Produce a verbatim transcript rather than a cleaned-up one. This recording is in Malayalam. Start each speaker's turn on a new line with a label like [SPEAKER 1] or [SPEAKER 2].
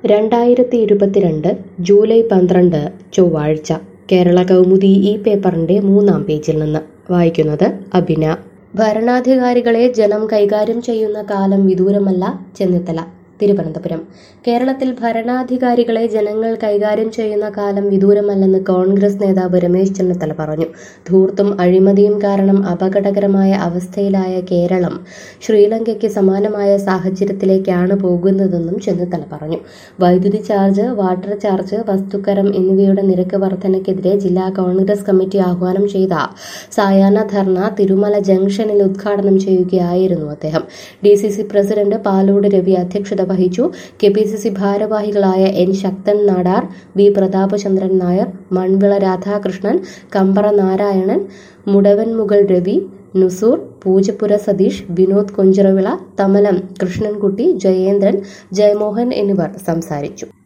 [SPEAKER 1] രണ്ടായിരത്തി ഇരുപത്തിരണ്ട് ജൂലൈ പന്ത്രണ്ട് ചൊവ്വാഴ്ച കേരള കൗമുദി ഈ പേപ്പറിന്റെ മൂന്നാം പേജിൽ നിന്ന് വായിക്കുന്നത് അഭിന. ഭരണാധികാരികളെ ജനം കൈകാര്യം ചെയ്യുന്ന കാലം വിദൂരമല്ല ചെന്നിത്തല. തിരുവനന്തപുരം. കേരളത്തിൽ ഭരണാധികാരികളെ ജനങ്ങൾ കൈകാര്യം ചെയ്യുന്ന കാലം വിദൂരമല്ലെന്ന് കോൺഗ്രസ് നേതാവ് രമേശ് ചെന്നിത്തല പറഞ്ഞു. ധൂർത്തും അഴിമതിയും കാരണം അപകടകരമായ അവസ്ഥയിലായ കേരളം ശ്രീലങ്കയ്ക്ക് സമാനമായ സാഹചര്യത്തിലേക്കാണ് പോകുന്നതെന്നും ചെന്നിത്തല പറഞ്ഞു. വൈദ്യുതി ചാർജ്, വാട്ടർ ചാർജ്, വസ്തുക്കരം എന്നിവയുടെ നിരക്ക് വർധനയ്ക്കെതിരെ ജില്ലാ കോൺഗ്രസ് കമ്മിറ്റി ആഹ്വാനം ചെയ്ത സായാഹ്ന ധർണ തിരുമല ജംഗ്ഷനിൽ ഉദ്ഘാടനം ചെയ്യുകയായിരുന്നു അദ്ദേഹം. D C C president Palode Ravi അധ്യക്ഷത വഹിച്ചു. കെ പി സി സി ഭാരവാഹികളായ എൻ ശക്തൻ നാടാർ, ബി പ്രതാപചന്ദ്രൻ നായർ, മൺവിള രാധാകൃഷ്ണൻ, കമ്പറ നാരായണൻ, മുടവൻമുകൾ രവി, നുസൂർ, പൂജപ്പുര സതീഷ്, വിനോദ് കൊഞ്ചിറവിള, തമലം കൃഷ്ണൻകുട്ടി, ജയേന്ദ്രൻ, ജയമോഹൻ എന്നിവർ സംസാരിച്ചു.